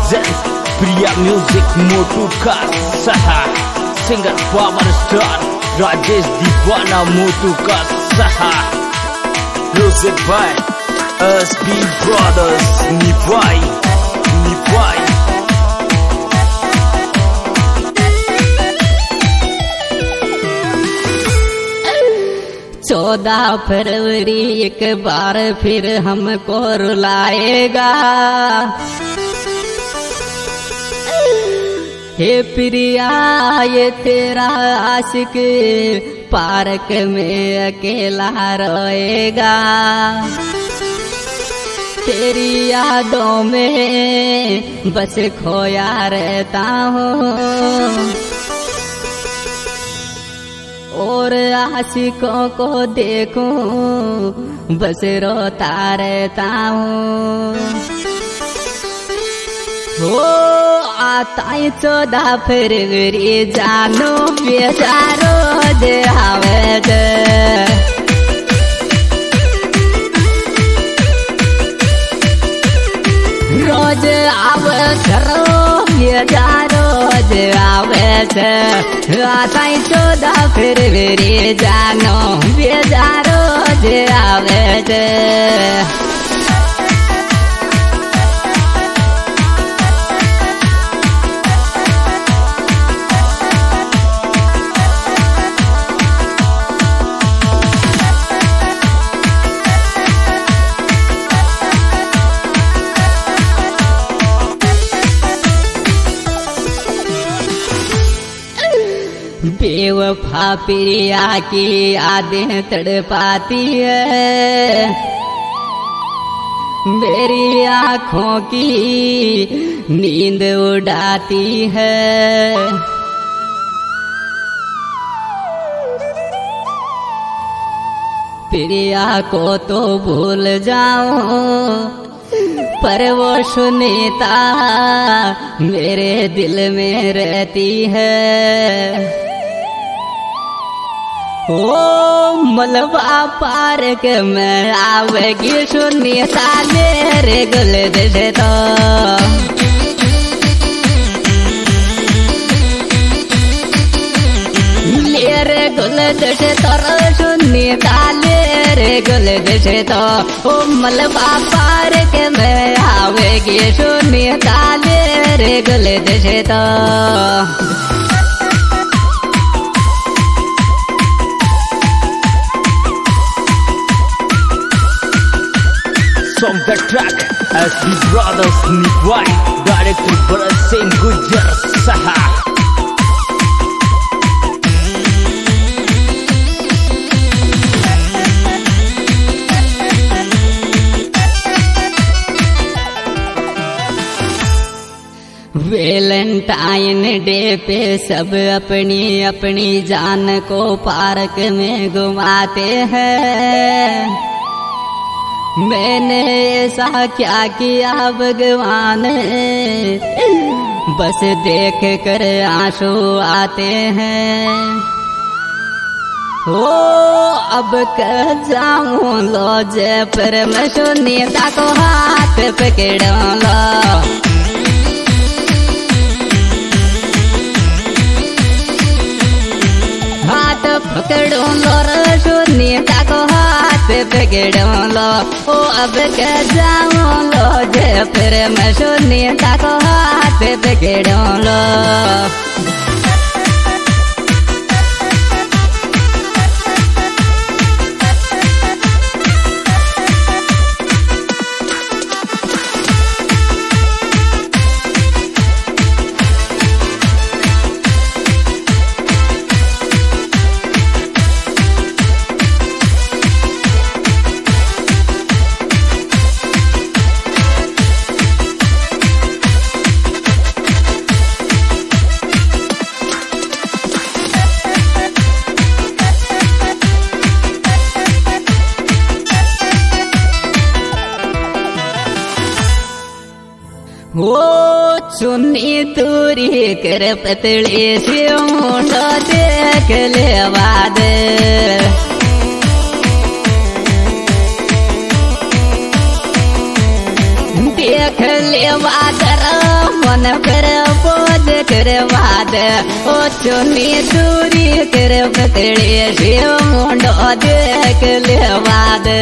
presents Priya Music Motu का सहा singer power star Rajesh दीवाना मोटू का सहा म्यूजिक बाय SB Brothers निभाई 14 फरवरी एक बार फिर हमको रुलाएगा। हे प्रिया ये तेरा आशिक पार्क में अकेला रोएगा। तेरी यादों में बस खोया रहता हूँ और आशिकों को देखूं बस रोता रहता हूँ। हो आता 14 फरवरी जानो बेचारो जे आवे रोज आवे करो बेचारो जे आवे आता 14 फरवरी जानो बेचारो जे आवे बेवफा प्रिया की यादें तड़पाती है। मेरी आँखों की नींद उड़ाती है। प्रिया को तो भूल जाऊं पर वो सुनीता मेरे दिल में रहती है। ओ मलबा पार्क में आवेगी सुनीता मेरे गुलदे से तो मेरे गुलदे से तो सुनीता मेरे गुलदे से तो ओ मलबा पार्क में आवेगी सुनीता मेरे गुलदे से तो From the track SB Brothers निभाई डायरेक्टर भरत सिंह गुज्जर सहा वैलेंटाइन डे पे सब अपनी अपनी जान को पार्क में घुमाते हैं। मैंने ऐसा क्या किया भगवान बस देख कर आंसू आते हैं। ओ अब कर जाऊं लो जयपुर में सुनीता को हाथ पकड़ लो। हाथ पकड़ो लो सुनीता को हाथ पकड़ो लो। ओ अब क्या जाऊं लो जयपुर में सुनीता को हाथ पकड़ो लो। वो चुन्नी दूरी कर पतली सी ऊँटो देख ले बाद देख लेवा दर मन पर बोझ करवा दे ओ चुनी दूरी कर बतड़े शिव मुंडो देख लेवा दे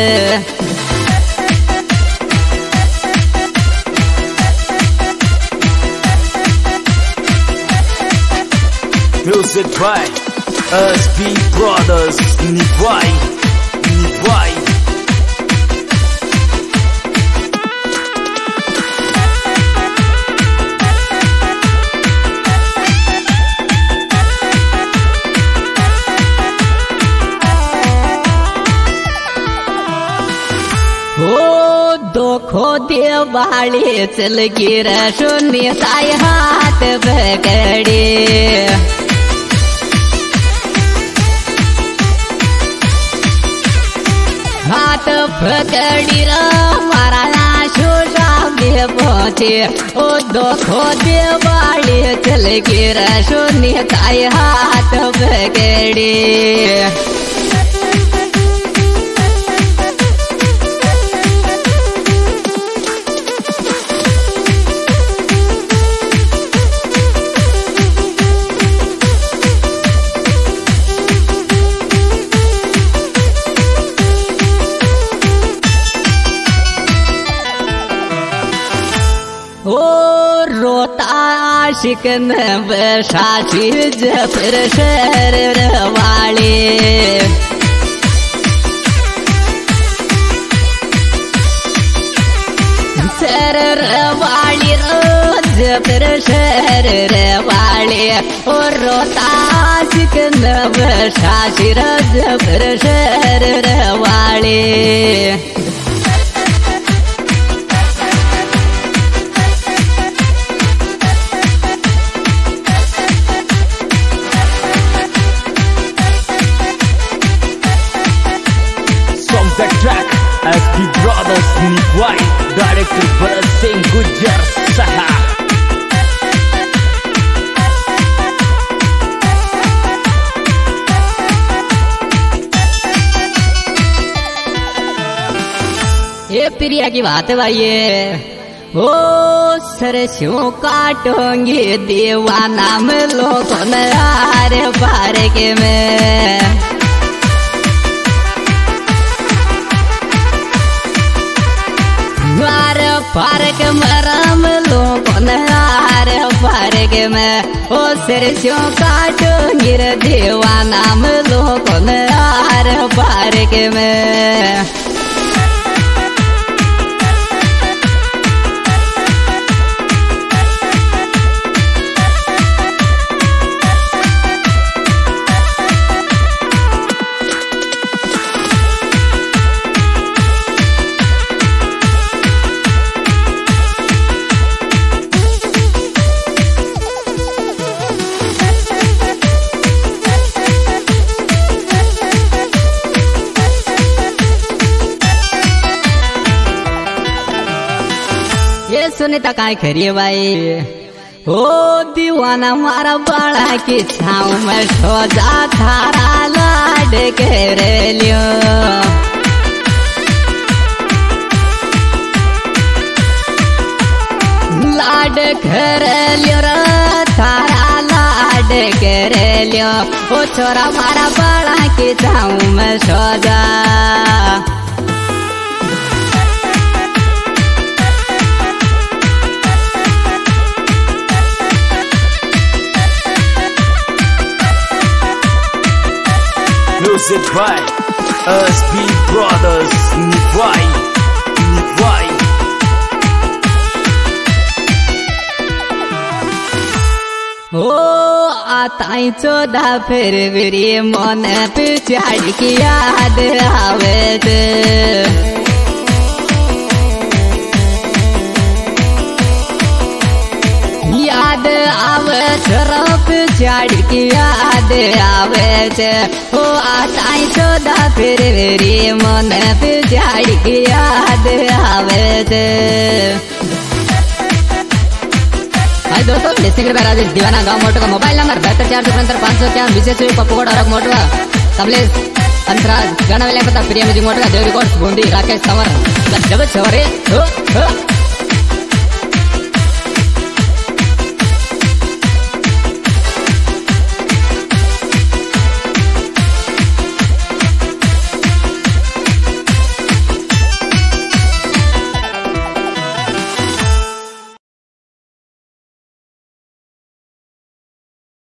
Music by SB Brothers Nivai. ओ दोखो देवाली चल गिर शून्य साई हाथ पकड़े हाथ पकड़ी मारा शोषा में पहुँचे ओ दोखो देवाली चल गिर शून्य साई हाथ पकड़े ओ रोता आशिकन बसाची जफर शहर वाले सर वाली रोज जफर शहर वाले ओ रोता आशिकन बसाची जफर शहर वाले The track SB Brothers Nivai, directed Bharat Singh Gujjar Saha. ये प्रिया की बात है भाई ओ सरसों काटोंगे दीवाना में लोगों ने हार पार के में द्वार पार्क मरम लोगों ने हार पार्क में ओ सरसों काटो गिर दीवाना में लोगों ने हार पार्क में सुनीता काय करिए भाई ओ दीवाना मारा बड़ा की छाँव में सोजा थारा लाड कर लियो लाड कर लियो थारा लाड कर लियो ओ छोरा मारा बड़ा की छाँव में सोजा Music by SB Brothers Nivai. ओ आताई 14 फरवरी मन पे चढ़ की याद आवे याद आवे तरफ चढ़ की याद आवे ओ आताई 14 फरवरी मन पे चढ़ की याद आवे दोस्तों लिस्टिंग राजेश दीवाना गाँव मोटो का मोबाइल नंबर 72 विशेष पप्पू कोड और मोटो कमलेश अंतराज गाना वाले पता प्रिया म्यूजिक मोटो का देव रिकॉर्ड्स बूंदी राकेश कंवर जब छोरे